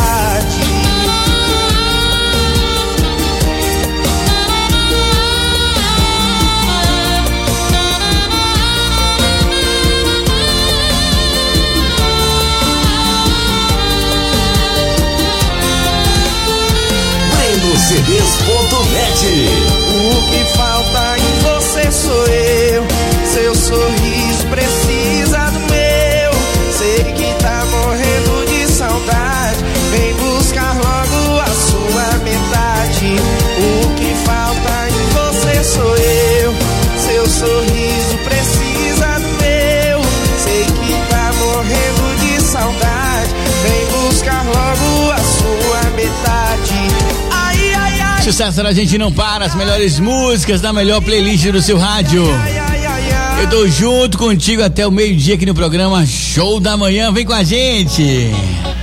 Speaker 23: CDs.net.
Speaker 16: O que falta em você sou eu. Seu sorriso precisa do meu. Sei que tá morrendo de saudade. Vem buscar logo a sua metade. O que falta em você sou eu. Seu sorriso precisa do meu. Sei que tá morrendo de saudade. Vem buscar logo a sua metade.
Speaker 15: Sucesso da gente não para, as melhores músicas da melhor playlist do seu rádio. Eu tô junto contigo até o meio-dia aqui no programa Show da Manhã. Vem com a gente.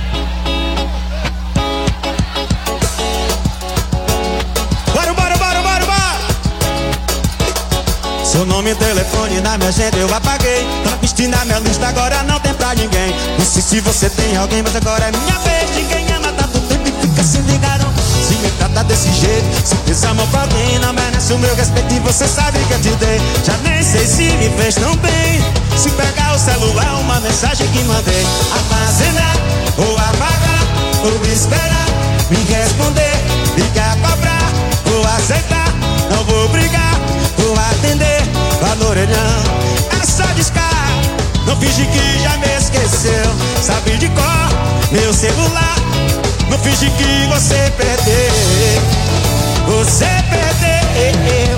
Speaker 16: Bora, bora, bora, bora, bora.
Speaker 17: Seu nome e telefone na minha agenda eu apaguei. Tá vestindo na minha lista, agora não tem pra ninguém. Não sei se você tem alguém, mas agora é minha vez. Ninguém ama tanto tempo e fica sem ligar. Se me trata desse jeito, se fez amor pra alguém, não merece o meu respeito e você sabe que eu te dei. Já nem sei se me fez tão bem. Se pegar o celular, uma mensagem que mandei, armazenar ou apagar, ou esperar, me responder, ligar, cobrar, vou aceitar, não vou brigar, vou atender, lá no orelhão, é só discar, não finge que já me esqueceu, sabe de cor, meu celular. Não finge que você perdeu. Você perdeu.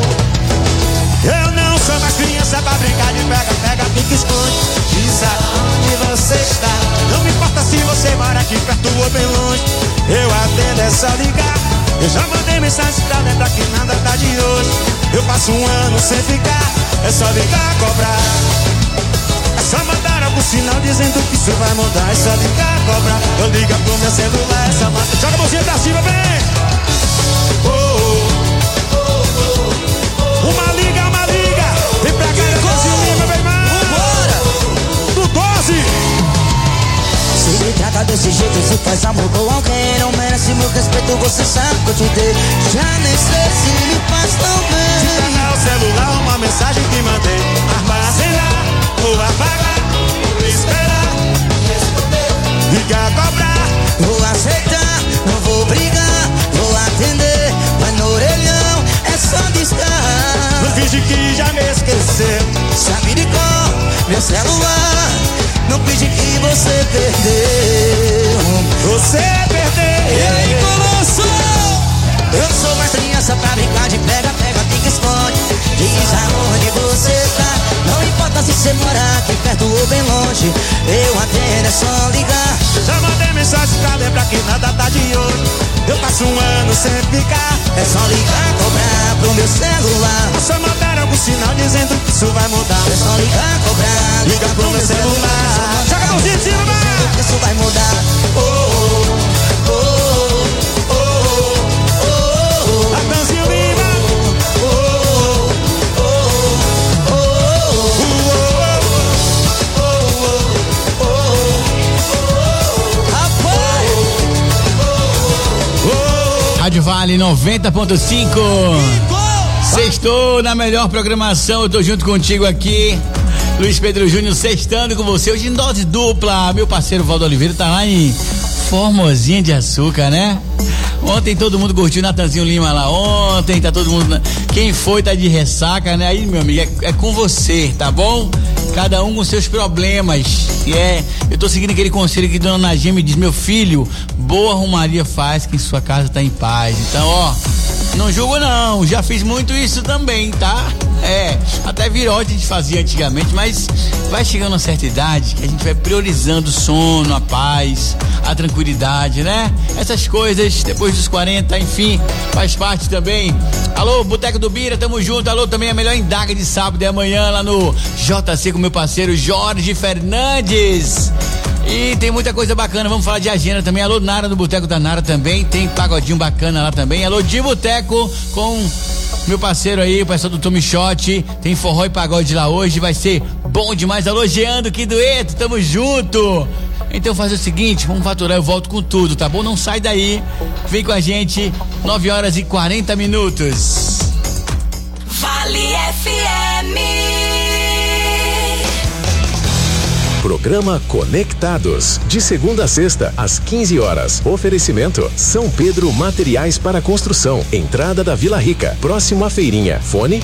Speaker 17: Eu não sou mais criança pra brincar de pega, pega, pica, esconde. Diz aonde você está. Não me importa se você mora aqui perto ou bem longe. Eu atendo, é só ligar. Eu já mandei mensagem pra lembrar que nada tá de hoje. Eu passo um ano sem ficar. É só ligar, cobrar. É só mandar algum sinal dizendo que isso vai mudar. É só ligar, cobrar. Eu ligo pro meu celular, é só mandar. Joga a mãozinha pra cima, vem! Oh, oh, oh, oh. Uma liga. Vem pra cá, Brasil Lima, meu irmão! Vambora! Do 12!
Speaker 1: Se me trata desse jeito, se faz amor com alguém, não merece meu respeito, você sabe que eu te dei. Já nem sei se me faz tão bem.
Speaker 17: Se pegar o celular, uma mensagem que mandei, armazenar ou apagar, vou esperar, responder, ligar, cobrar,
Speaker 1: vou aceitar, não vou brigar, vou atender, vai no orelhão, é só discar.
Speaker 17: Não finge que já me esqueceu,
Speaker 1: sabe de cor, meu celular. Não finge que você perdeu.
Speaker 17: Você perdeu.
Speaker 1: E aí, Colosso? Eu sou mais criança pra brincar de pega, pega, pica, esconde. Diz aonde você tá. Não importa se você mora aqui perto ou bem longe. Eu atendo, é só ligar.
Speaker 17: Já mandei mensagem pra lembrar que nada tá de hoje. Eu passo um ano sem ficar.
Speaker 1: É só ligar, cobrar pro meu celular.
Speaker 17: É só mandar algum sinal dizendo que isso vai mudar.
Speaker 1: É só ligar, cobrar,
Speaker 17: ligar pro meu celular. Joga a mãozinha em cima,
Speaker 1: dizendo que isso vai mudar. Oh, oh, oh, oh, oh, oh, oh.
Speaker 17: Atanzinho Lima.
Speaker 1: Oh, oh, oh, oh, oh.
Speaker 15: Rádio Vale 90.5. Sextou na melhor programação. Eu tô junto contigo aqui, Luiz Pedro Júnior, sextando com você hoje em dose dupla. Meu parceiro Valdo Oliveira tá lá em formosinha de açúcar, né? Ontem todo mundo curtiu Natanzinho Lima lá. Ontem tá todo mundo. Quem foi tá de ressaca, né? Aí, meu amigo, é com você, tá bom? Cada um com seus problemas. Eu tô seguindo aquele conselho que Dona Nagia me diz: meu filho, boa romaria faz que sua casa tá em paz. Então, ó, não julgo não, já fiz muito isso também, tá? Até virote a gente fazia antigamente, mas vai chegando uma certa idade que a gente vai priorizando o sono, a paz, a tranquilidade, né? Essas coisas, depois dos 40, enfim, faz parte também. Alô, Boteco do Bira, tamo junto. Alô, também a melhor indaga de sábado e amanhã lá no JC com meu parceiro Jorge Fernandes. E tem muita coisa bacana, vamos falar de agenda também. Alô, Nara do Boteco da Nara também, tem pagodinho bacana lá também. Alô, de Boteco com meu parceiro aí, o pessoal do Tommy Shot, tem forró e pagode lá hoje, vai ser bom demais. Alô, Jeando, que dueto, tamo junto. Então fazer o seguinte, vamos faturar, eu volto com tudo, tá bom? Não sai daí, vem com a gente, 9h40.
Speaker 18: Vale FM.
Speaker 8: Programa Conectados, de segunda a sexta, às 15 horas. Oferecimento: São Pedro Materiais para Construção, entrada da Vila Rica, próximo à feirinha. Fone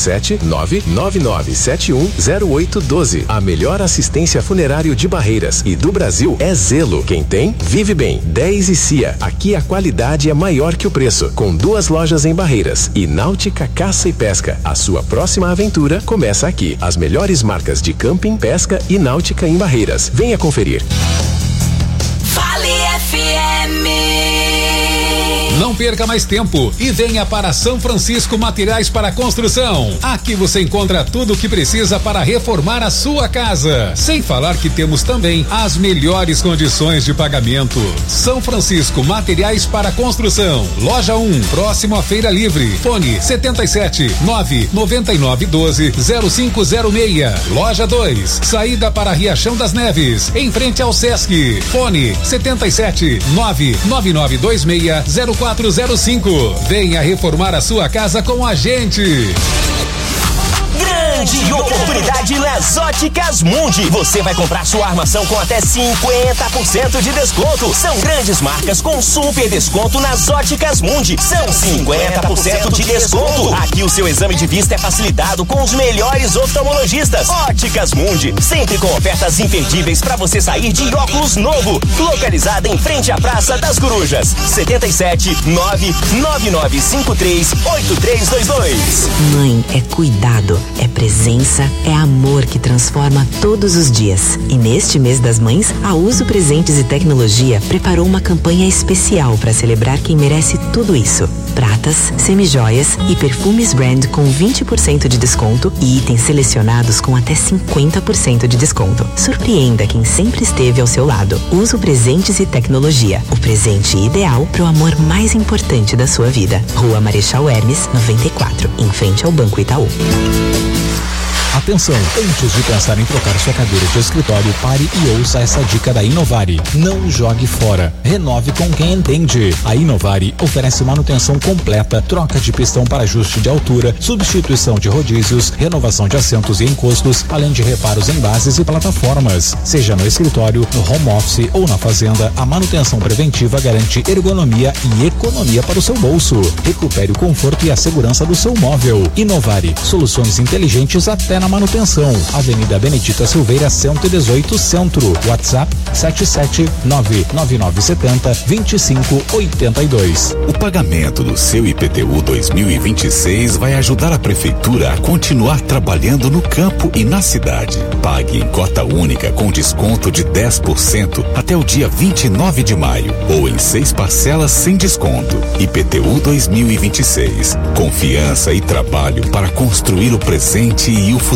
Speaker 8: 77999710812. A melhor assistência funerário de Barreiras e do Brasil é Zelo. Quem tem, vive bem. 10 e Cia. Aqui a qualidade é maior que o preço. Com 2 lojas em Barreiras. E Náutica Caça e Pesca. A sua próxima aventura começa aqui. As melhores marcas de camping, pesca e náutica em Barreiras. Venha conferir.
Speaker 18: Vale FM.
Speaker 5: Não perca mais tempo e venha para São Francisco Materiais para Construção. Aqui você encontra tudo o que precisa para reformar a sua casa. Sem falar que temos também as melhores condições de pagamento. São Francisco Materiais para Construção. Loja 1, próximo à Feira Livre. Fone 77-99912-0506. Loja 2, saída para Riachão das Neves, em frente ao Sesc. Fone 77-99926-0405. Venha reformar a sua casa com a gente.
Speaker 23: Grande oportunidade nas Óticas Mundi. Você vai comprar sua armação com até 50% de desconto. São grandes marcas com super desconto nas Óticas Mundi. São 50% de desconto. Aqui o seu exame de vista é facilitado com os melhores oftalmologistas. Óticas Mundi, sempre com ofertas imperdíveis para você sair de óculos novo. Localizada em frente à Praça das Corujas. 77-99953-8322.
Speaker 19: Mãe é cuidado, é presença, é amor que transforma todos os dias. E neste mês das mães, a Uso Presentes e Tecnologia preparou uma campanha especial para celebrar quem merece tudo isso. Pratas, semijoias e perfumes brand com 20% de desconto e itens selecionados com até 50% de desconto. Surpreenda quem sempre esteve ao seu lado. Uso Presentes e Tecnologia, o presente ideal para o amor mais importante da sua vida. Rua Marechal Hermes, 94, em frente ao Banco Itaú.
Speaker 11: Atenção, antes de pensar em trocar sua cadeira de escritório, pare e ouça essa dica da Inovare. Não jogue fora, renove com quem entende. A Inovare oferece manutenção completa, troca de pistão para ajuste de altura, substituição de rodízios, renovação de assentos e encostos, além de reparos em bases e plataformas. Seja no escritório, no home office ou na fazenda, a manutenção preventiva garante ergonomia e economia para o seu bolso. Recupere o conforto e a segurança do seu móvel. Inovare, soluções inteligentes até na manutenção. Avenida Benedita Silveira, 118 Centro. WhatsApp 77999702582.
Speaker 3: O pagamento do seu IPTU 2026 vai ajudar a prefeitura a continuar trabalhando no campo e na cidade. Pague em cota única com desconto de 10% até o dia 29 de maio ou em 6 parcelas sem desconto. IPTU 2026. Confiança e trabalho para construir o presente e o futuro.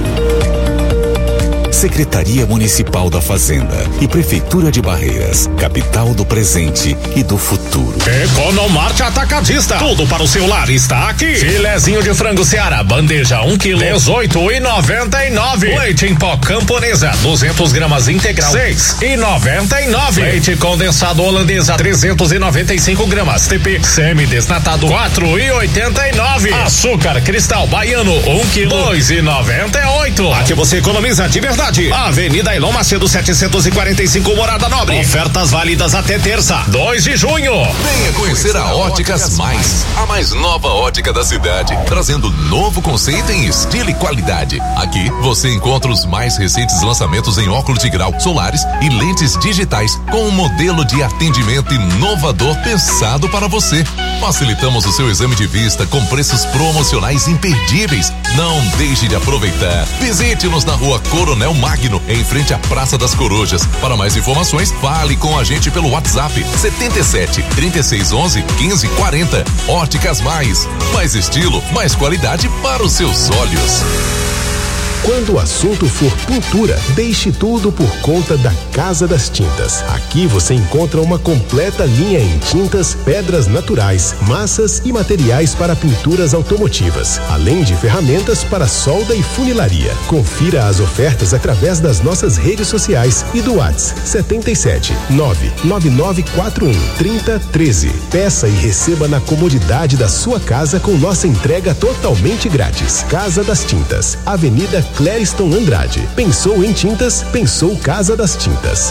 Speaker 3: Secretaria Municipal da Fazenda e Prefeitura de Barreiras, capital do presente e do futuro.
Speaker 7: Economarte Atacadista, tudo para o seu lar está aqui. Filezinho de frango Seara, bandeja 1 kg, 18,99. Leite em pó Camponesa, 200 gramas integral, 6,99. Leite condensado Holandesa, 395 gramas, TP semi-desnatado, 4,89. Açúcar Cristal Baiano, 1 kg, 2,98. Aqui você economiza de verdade. qualidade. Avenida Elon Macedo 745, Morada Nobre. Ofertas válidas até terça, 2 de junho.
Speaker 3: Venha conhecer a Óticas Mais, a mais nova ótica da cidade, trazendo novo conceito em estilo e qualidade. Aqui você encontra os mais recentes lançamentos em óculos de grau, solares e lentes digitais, com um modelo de atendimento inovador pensado para você. Facilitamos o seu exame de vista com preços promocionais imperdíveis. Não deixe de aproveitar. Visite-nos na Rua Coronel Magno, em frente à Praça das Corujas. Para mais informações, fale com a gente pelo WhatsApp 77 3611 1540. Óticas mais estilo, mais qualidade para os seus olhos.
Speaker 8: Quando o assunto for pintura, deixe tudo por conta da Casa das Tintas. Aqui você encontra uma completa linha em tintas, pedras naturais, massas e materiais para pinturas automotivas, além de ferramentas para solda e funilaria. Confira as ofertas através das nossas redes sociais e do WhatsApp 77 99941 3013. Peça e receba na comodidade da sua casa com nossa entrega totalmente grátis. Casa das Tintas, Avenida Clériston Andrade. Pensou em tintas? Pensou Casa das Tintas.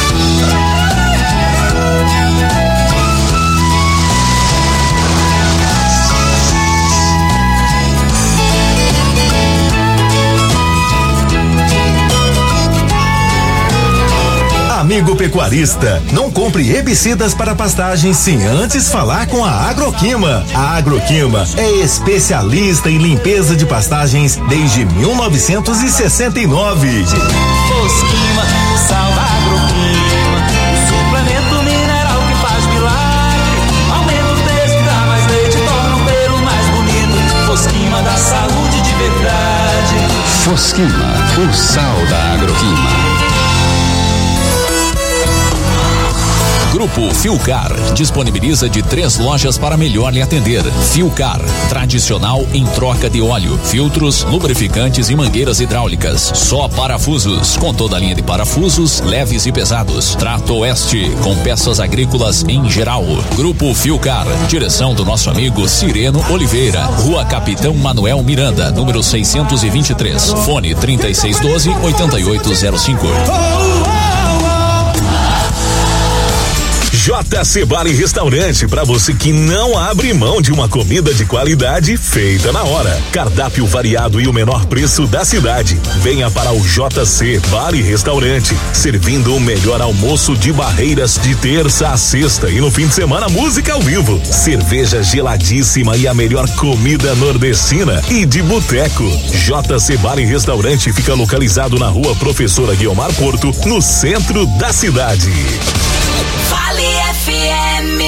Speaker 2: Amigo pecuarista, não compre herbicidas para pastagens sem antes falar com a Agroquima. A Agroquima é especialista em limpeza de pastagens desde 1969.
Speaker 16: Fosquima, sal da Agroquima, o suplemento mineral que faz milagre. Aumenta o texto, dá mais leite, torna o pelo mais bonito. Fosquima dá saúde de verdade.
Speaker 6: Fosquima, o sal da Agroquima. Grupo Filcar disponibiliza de 3 lojas para melhor lhe atender. Filcar, tradicional em troca de óleo, filtros, lubrificantes e mangueiras hidráulicas. Só parafusos, com toda a linha de parafusos, leves e pesados. Trato Oeste, com peças agrícolas em geral. Grupo Filcar, direção do nosso amigo Cireno Oliveira. Rua Capitão Manuel Miranda, número 623. Fone 3612-8805.
Speaker 21: JC Bar e Restaurante, para você que não abre mão de uma comida de qualidade feita na hora. Cardápio variado e o menor preço da cidade. Venha para o JC Bar e Restaurante, servindo o melhor almoço de Barreiras de terça a sexta e no fim de semana música ao vivo. Cerveja geladíssima e a melhor comida nordestina e de boteco. JC Bar e Restaurante fica localizado na Rua Professora Guiomar Porto, no centro da cidade.
Speaker 18: Vale FM.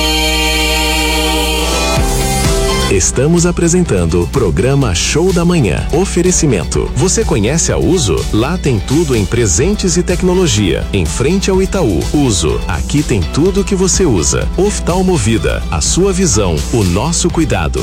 Speaker 8: Estamos apresentando programa Show da Manhã. Oferecimento. Você conhece a Uso? Lá tem tudo em presentes e tecnologia. Em frente ao Itaú. Uso. Aqui tem tudo que você usa. Oftalmovida. A sua visão. O nosso cuidado.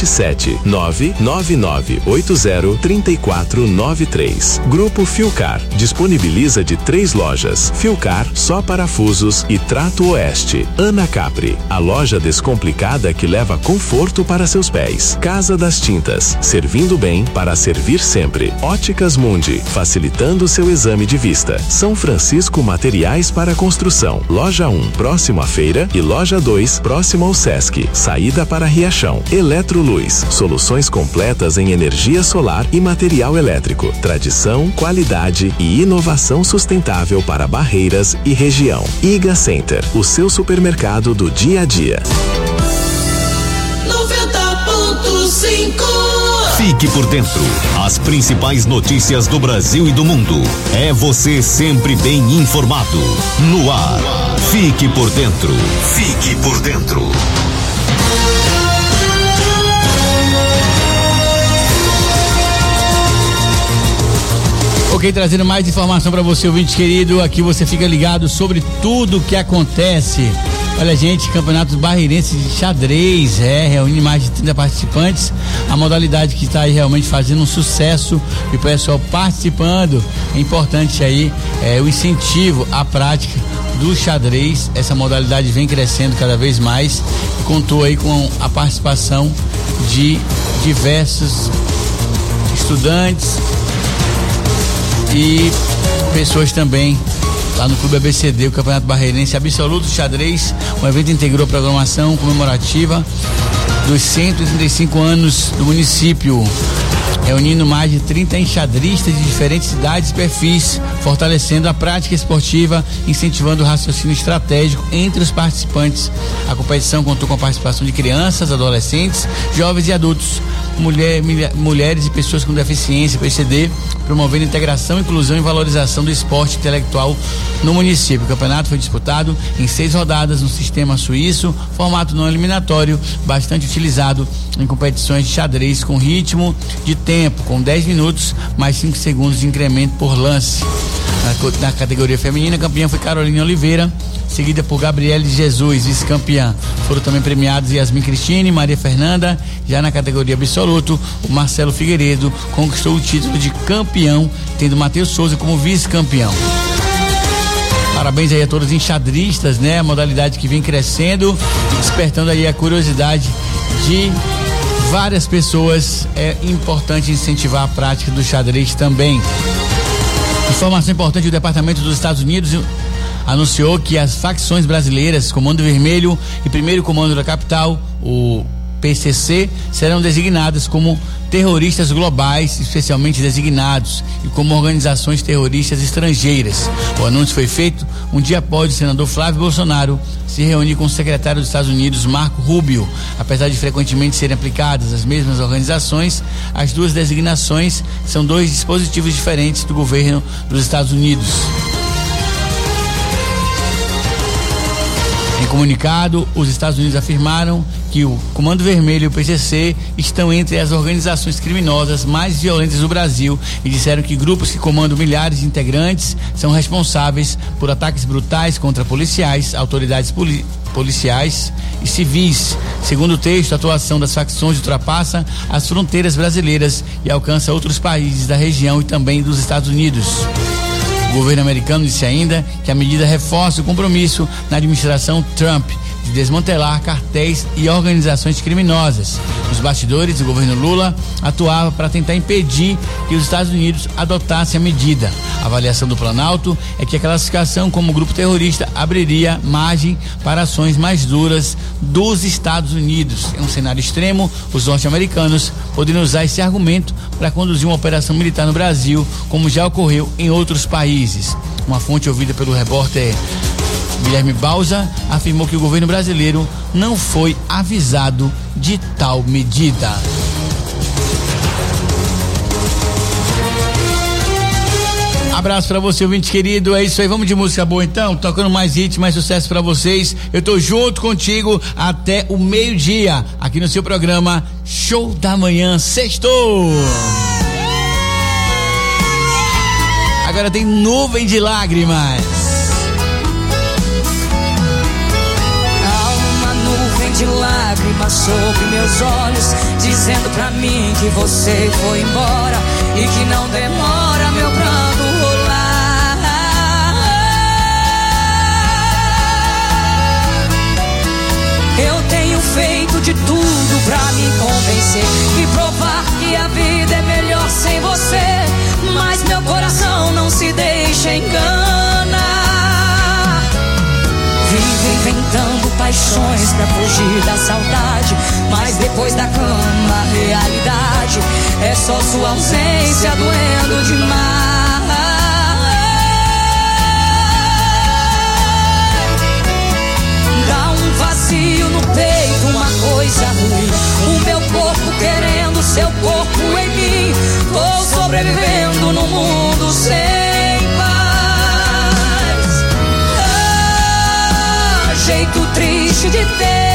Speaker 8: 77999803493. Grupo Filcar. Disponibiliza de 3 lojas. Filcar, só parafusos e Trato Oeste. Ana Capri. A loja descomplicada que leva conforto para seus pés. Casa das Tintas, servindo bem para servir sempre. Óticas Mundi, facilitando seu exame de vista. São Francisco Materiais para Construção. Loja 1, próximo à feira, e Loja 2, próximo ao Sesc. Saída para Riachão. Eletroluz, soluções completas em energia solar e material elétrico. Tradição, qualidade e inovação sustentável para Barreiras e região. Iga Center, o seu supermercado do dia a dia.
Speaker 18: 90.5.
Speaker 21: Fique por dentro. As principais notícias do Brasil e do mundo. É você sempre bem informado. No ar. Fique por dentro. Fique por dentro.
Speaker 15: Ok, trazendo mais informação para você, ouvinte querido. Aqui você fica ligado sobre tudo o que acontece. Olha, gente, campeonatos barreirenses de xadrez, reúne mais de 30 participantes. A modalidade que está aí realmente fazendo um sucesso e o pessoal participando. É importante aí o incentivo à prática do xadrez. Essa modalidade vem crescendo cada vez mais e contou aí com a participação de diversos estudantes e pessoas também lá no Clube ABCD, o Campeonato Barreirense Absoluto Xadrez. O evento integrou a programação comemorativa dos 135 anos do município, reunindo mais de 30 enxadristas de diferentes cidades e perfis, fortalecendo a prática esportiva, incentivando o raciocínio estratégico entre os participantes. A competição contou com a participação de crianças, adolescentes, jovens e adultos, mulheres e pessoas com deficiência, PCD, promovendo integração, inclusão e valorização do esporte intelectual no município. O campeonato foi disputado em 6 rodadas no sistema suíço, formato não eliminatório, bastante utilizado em competições de xadrez com ritmo de tempo, com 10 minutos mais 5 segundos de incremento por lance. Na categoria feminina, campeã foi Carolina Oliveira, seguida por Gabriele de Jesus, vice-campeã. Foram também premiados Yasmin Cristine e Maria Fernanda. Já na categoria absoluto, o Marcelo Figueiredo conquistou o título de campeão, tendo Matheus Souza como vice-campeão. Parabéns aí a todos os enxadristas, né? A modalidade que vem crescendo, despertando aí a curiosidade de várias pessoas. É importante incentivar a prática do xadrez também. Informação importante: o Departamento dos Estados Unidos anunciou que as facções brasileiras, Comando Vermelho e Primeiro Comando da Capital, o PCC, serão designadas como terroristas globais, especialmente designados, e como organizações terroristas estrangeiras. O anúncio foi feito um dia após o senador Flávio Bolsonaro se reunir com o secretário dos Estados Unidos, Marco Rubio. Apesar de frequentemente serem aplicadas as mesmas organizações, as duas designações são 2 dispositivos diferentes do governo dos Estados Unidos. Em comunicado, os Estados Unidos afirmaram que o Comando Vermelho e o PCC estão entre as organizações criminosas mais violentas do Brasil e disseram que grupos que comandam milhares de integrantes são responsáveis por ataques brutais contra policiais, autoridades policiais e civis. Segundo o texto, a atuação das facções ultrapassa as fronteiras brasileiras e alcança outros países da região e também dos Estados Unidos. O governo americano disse ainda que a medida reforça o compromisso na administração Trump de desmantelar cartéis e organizações criminosas. Nos bastidores, o governo Lula atuava para tentar impedir que os Estados Unidos adotassem a medida. A avaliação do Planalto é que a classificação como grupo terrorista abriria margem para ações mais duras dos Estados Unidos. Em um cenário extremo, os norte-americanos poderiam usar esse argumento para conduzir uma operação militar no Brasil, como já ocorreu em outros países. Uma fonte ouvida pelo repórter Guilherme Bausa afirmou que o governo brasileiro não foi avisado de tal medida. Abraço pra você, ouvinte querido. É isso aí, vamos de música boa então, tocando mais hits, mais sucesso pra vocês. Eu tô junto contigo até o meio-dia, aqui no seu programa Show da Manhã. Sextou! Agora tem Nuvem de Lágrimas.
Speaker 1: De lágrimas sobre meus olhos, dizendo pra mim que você foi embora e que não demora meu pranto rolar. Eu tenho feito de tudo pra me convencer e provar que a vida é melhor sem você, mas meu coração não se deixa enganar. Vive inventando paixões pra fugir da saudade, mas depois da cama a realidade é só sua ausência doendo demais. Dá um vazio no peito, uma coisa ruim, o meu corpo querendo seu corpo em mim. Tô sobrevivendo num mundo sem paz. Jeito triste de ter